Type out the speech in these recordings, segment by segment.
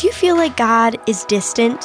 Do you feel like God is distant?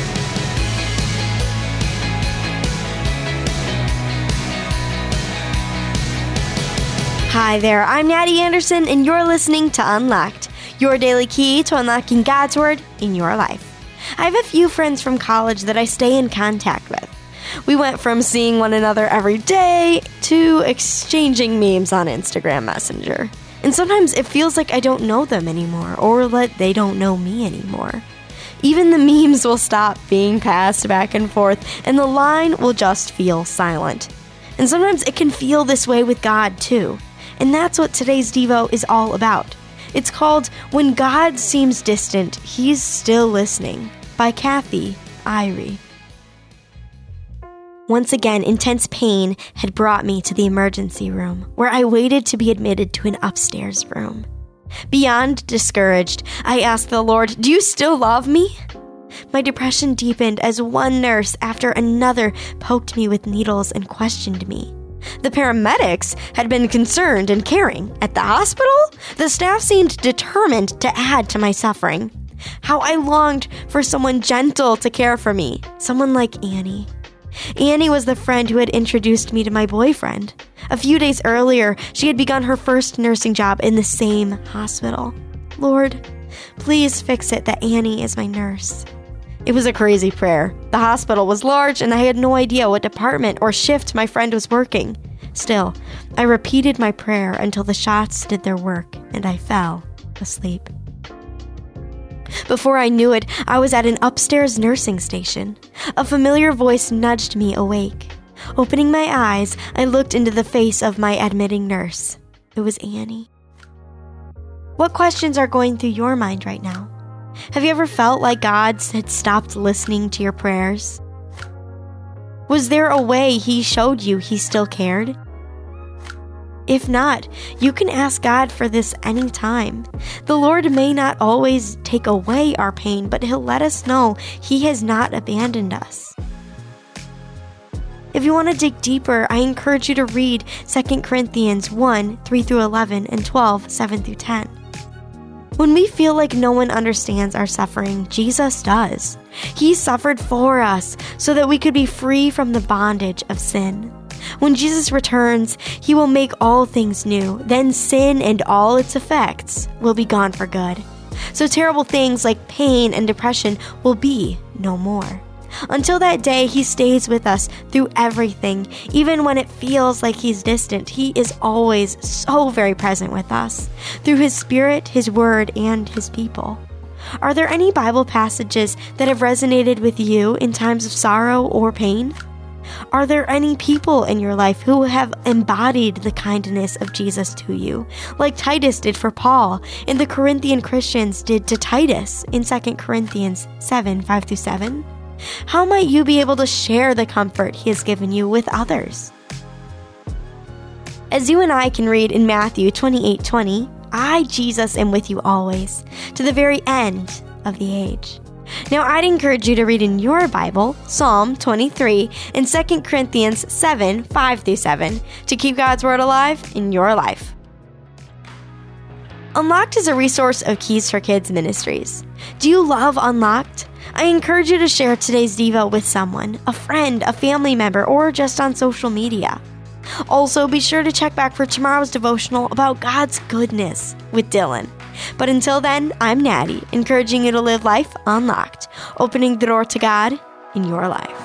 Hi there, I'm Natty Anderson, and you're listening to Unlocked, your daily key to unlocking God's Word in your life. I have a few friends from college that I stay in contact with. We went from seeing one another every day to exchanging memes on Instagram Messenger. And sometimes it feels like I don't know them anymore, or that they don't know me anymore. Even the memes will stop being passed back and forth, and the line will just feel silent. And sometimes it can feel this way with God too. And that's what today's Devo is all about. It's called When God Seems Distant, He's Still Listening by Kathy Irie. Once again, intense pain had brought me to the emergency room, where I waited to be admitted to an upstairs room. Beyond discouraged, I asked the Lord, "Do you still love me?" My depression deepened as one nurse after another poked me with needles and questioned me. The paramedics had been concerned and caring. At the hospital, the staff seemed determined to add to my suffering. How I longed for someone gentle to care for me, someone like Annie. Annie was the friend who had introduced me to my boyfriend. A few days earlier, she had begun her first nursing job in the same hospital. Lord, please fix it that Annie is my nurse. It was a crazy prayer. The hospital was large, and I had no idea what department or shift my friend was working. Still, I repeated my prayer until the shots did their work, and I fell asleep. Before I knew it, I was at an upstairs nursing station. A familiar voice nudged me awake. Opening my eyes, I looked into the face of my admitting nurse. It was Annie. What questions are going through your mind right now? Have you ever felt like God had stopped listening to your prayers? Was there a way He showed you He still cared? If not, you can ask God for this anytime. The Lord may not always take away our pain, but He'll let us know He has not abandoned us. If you want to dig deeper, I encourage you to read 2 Corinthians 1, 3-11, and 12, 7-10. When we feel like no one understands our suffering, Jesus does. He suffered for us so that we could be free from the bondage of sin. When Jesus returns, He will make all things new. Then sin and all its effects will be gone for good. So terrible things like pain and depression will be no more. Until that day, He stays with us through everything. Even when it feels like He's distant, He is always so very present with us through His Spirit, His Word, and His people. Are there any Bible passages that have resonated with you in times of sorrow or pain? Are there any people in your life who have embodied the kindness of Jesus to you, like Titus did for Paul and the Corinthian Christians did to Titus in 2 Corinthians 7, 5-7? How might you be able to share the comfort He has given you with others? As you and I can read in Matthew 28:20, I, Jesus, am with you always, to the very end of the age. Now, I'd encourage you to read in your Bible Psalm 23 and 2 Corinthians 7, 5-7 to keep God's Word alive in your life. Unlocked is a resource of Keys for Kids Ministries. Do you love Unlocked? I encourage you to share today's Devo with someone, a friend, a family member, or just on social media. Also, be sure to check back for tomorrow's devotional about God's goodness with Dylan. But until then, I'm Natty, encouraging you to live life unlocked, opening the door to God in your life.